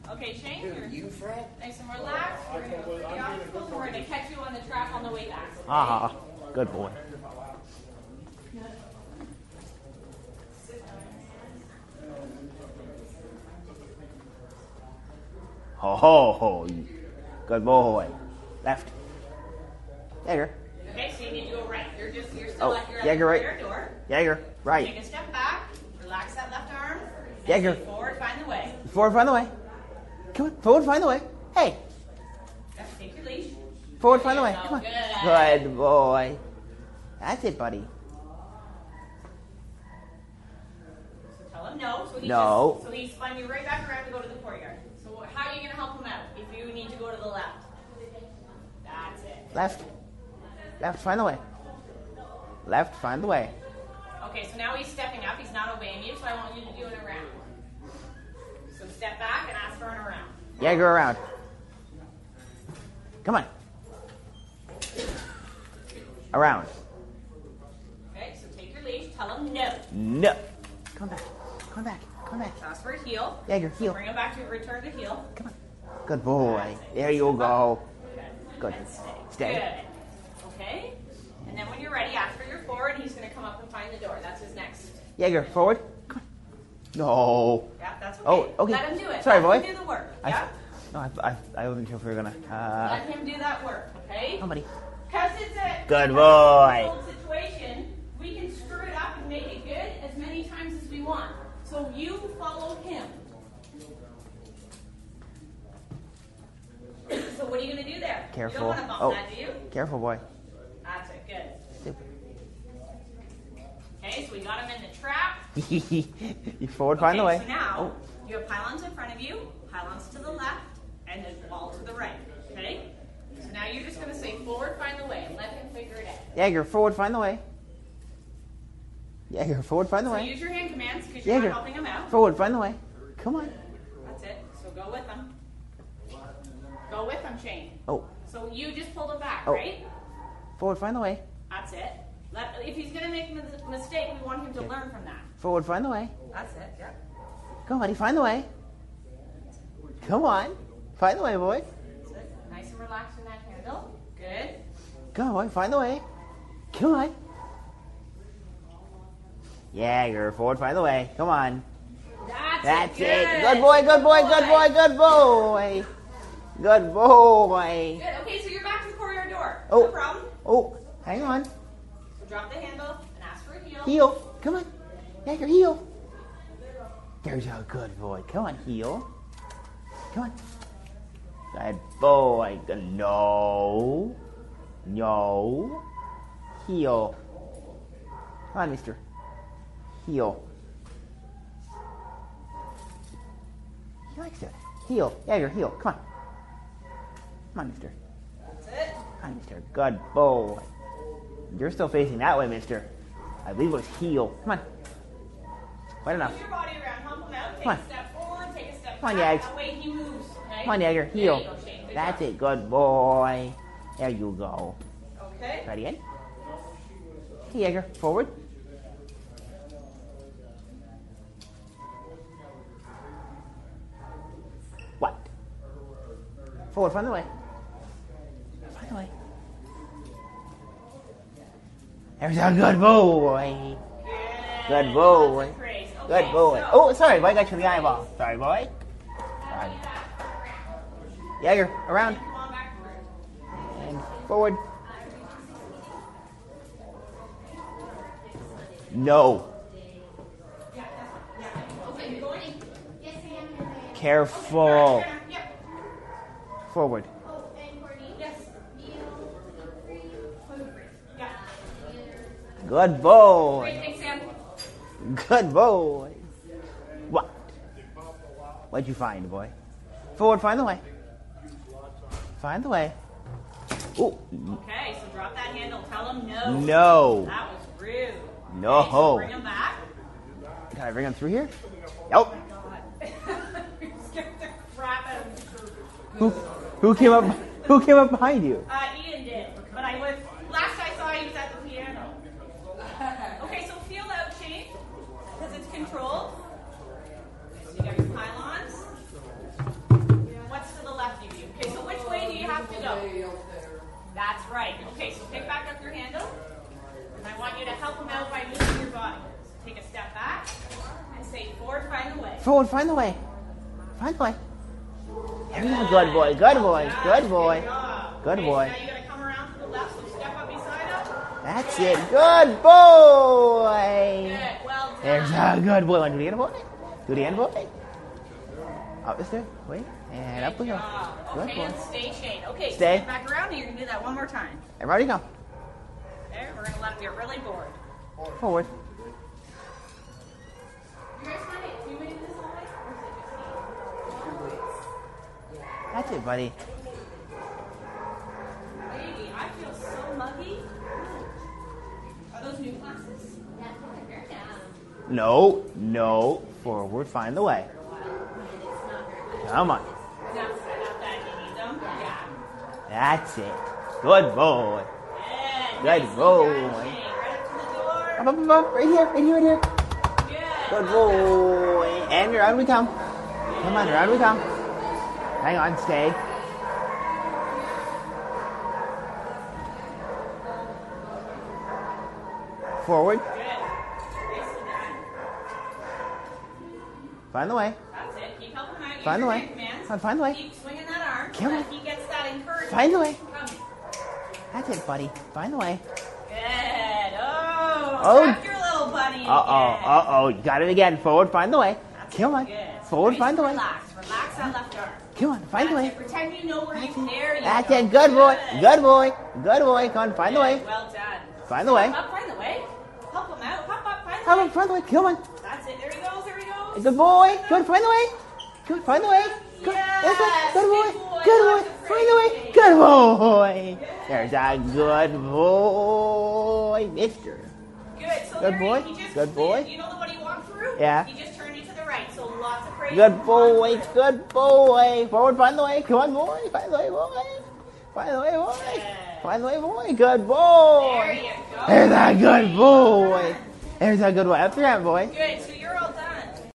Okay, Shane, you're nice and relaxed. We're going to catch you on the track on the way back. Okay? Ah, good boy. Ho ho ho. Good boy. Left. Jaeger. Okay, so you need to go right. You're still at your Jaeger right. door. Jaeger right. Take a step back. Relax that left arm. Jaeger. Forward, find the way. Forward, find the way. Come on, forward, find the way. Hey. Take your leash. Forward, find the way. Come on. Good boy. That's it, buddy. So tell him no. So he spun you right back around to go to the courtyard. So how are you going to help him out if you need to go to the left? That's it. Left. Left, find the way. Left, find the way. Okay, so now he's stepping up. He's not obeying you, so I want you to do an around. So step back and ask for an around. Jaeger around. Come on. Around. Okay, so take your leash. Tell him no. No. Come back. Come back. Come back. Ask for a heel. Jaeger, heel. Bring him back to return to heel. Come on. Good boy. There you go. Good. And stay. Stay. Good. Okay. And then when you're ready, ask for your forward. He's going to come up and find the door. That's his next. Jaeger, forward. Come on. No. Yeah, that's okay. Oh, okay. Let him do it. Sorry, Let boy. him do the work. Yeah? I wasn't sure if we were going to. Let him do that work, okay? Somebody. Because it's a Good boy. situation, we can screw it up and make it good as many times as we want. So you follow him. So what are you going to do there? Careful. You don't want to bump that, do you? Careful, boy. That's it. Good. Super. Okay, so we got him in the trap. You forward, find the way. So now you have pylons in front of you, pylons to the left, and then wall to the right. Okay? So now you're just going to say forward, find the way, and let him figure it out. Jaeger, forward, find the way. Jaeger, forward, find the So way. use your hand commands because you're Jaeger, not helping him out. forward, find the way. Come on. That's it. So go with him. Go with him, Shane. Oh. So you just pulled him back, Oh. right? Forward, find the way. That's it. If he's going to make a mistake, we want him to learn from that. Forward, find the way. That's it. Yeah. Come on, buddy, find the way. Come on. Find the way, boy. That's it. Nice and relaxed in that handle. Good. Come on, boy, find the way. Come on. Jaeger, forward, find the way. Come on. That's it. Good boy, good boy, good boy, good boy. Good boy. Good. Okay, so you're back to the courtyard door. Oh. No problem. Oh, hang on. So drop the handle and ask for a heel. Heel. Come on. Jaeger, heel. There's a good boy. Come on, heel. Come on. Good boy. No. No. Heel. Come on, mister. Heel. He likes it. Heel. Jaeger, heel. Come on. Come on, mister. That's it. Come on, mister. Good boy. You're still facing that way, mister. I believe it was heel. Come on. Quite enough. Move your body around. Hump him out. Take Come on. a step forward. Take a step Come on, back. Jags. That way he moves. Okay? Come on, Jaeger. There Heel. you go, Shane. Good That's job. it. Good boy. There you go. Okay. Ready, in? Hey, Jaeger. Forward. What? Forward. Find the way. Find the way. There's a good boy. Good boy. Lots of praise. Good Okay, boy. so- Oh, sorry, boy. I got you in the eyeball. Sorry, boy. Sorry. Jaeger, around. Come on back through. And forward. No. Okay, you're going in. Careful. Yep. Forward. Yes. Yeah. Good boy. Great. Thanks, Sam. Good boy. What? What'd you find, boy? Forward, find the way. Find the way. Ooh. Okay, so drop that handle. Tell him no. No. That was rude. No. Okay, so bring him back. Can I bring him through here? Nope. You scared the crap out of me. Who came up behind you? Ian did, but last I saw he was at the piano. Okay, so feel out, Shane, because it's controlled. So you got your pylons. That's right. Okay, so pick back up your handle. And I want you to help him out by moving your body. So take a step back and say, forward, find the way. Forward, find the way. Find the way. There we go. Good boy. Good boy. Good boy. Good boy. Now you're going to come around to the left, so step up beside him. That's it. Good boy. Good. Well done. There's a good boy. Want to do it again, boy? Do it again, boy. Up the stairs. Wait. And up we go. Good Okay, boy. and stay chained. Okay, Stay. step back around and you're going to do that one more time. Everybody go. There, we're going to let him get really bored. Forward. You guys find it humid this hallway? Or is it just me? That's it, buddy. Baby, I feel so muggy. Are those new glasses? Yeah, very nice. No. No. Forward, find the way. Come on. Enough that you need them. Yeah. That's it. Good boy. Good. Good boy. Right up to the door. Up, up, up, up. Right here. Right here. Right here. Good. Good boy. And around we come. Come on, around we come. Hang on, stay. Forward. Good. Nicely done. Find the way. That's it. Keep helping him out. Use Find the your way. big commands. Find the way. Keep swinging that arm. Come so on. that he gets that encouragement. Find the way. Come. That's it, buddy. Find the way. Good. Oh. Oh. Trapped your little bunny. Uh-oh. again. Uh-oh. You got it again. Forward, find the way. That's Come on. Good. Forward, Nice find the and way. Relax. Relax that left arm. Come on, find the That's way. it. Pretend you know where you there you That's go. it. Good boy. Good boy. Good boy. Come on, find the way. Well done. Find the way. Up, find the way. Help him out. Hop up, find the Come way. on, find the way. Come on. That's it. There he goes. There he goes. Good boy. Good. Find the way. Good. Find the way. Good. Yes, This way. Good boy. good boy. Good boy. Lots of Find the way. praise. Good boy. There's a good boy, mister. Good. So Good there boy. He just Good boy. You know what he walked through? Yeah. He just turned you to the right. So lots of praise. Good boy. Good boy. Forward, find the way. Come on, boy. Find the way, boy. Find the way, boy. Find the way, boy. Good boy. There you go. There's a good boy. There's a good boy. Up the ramp, boy. Good.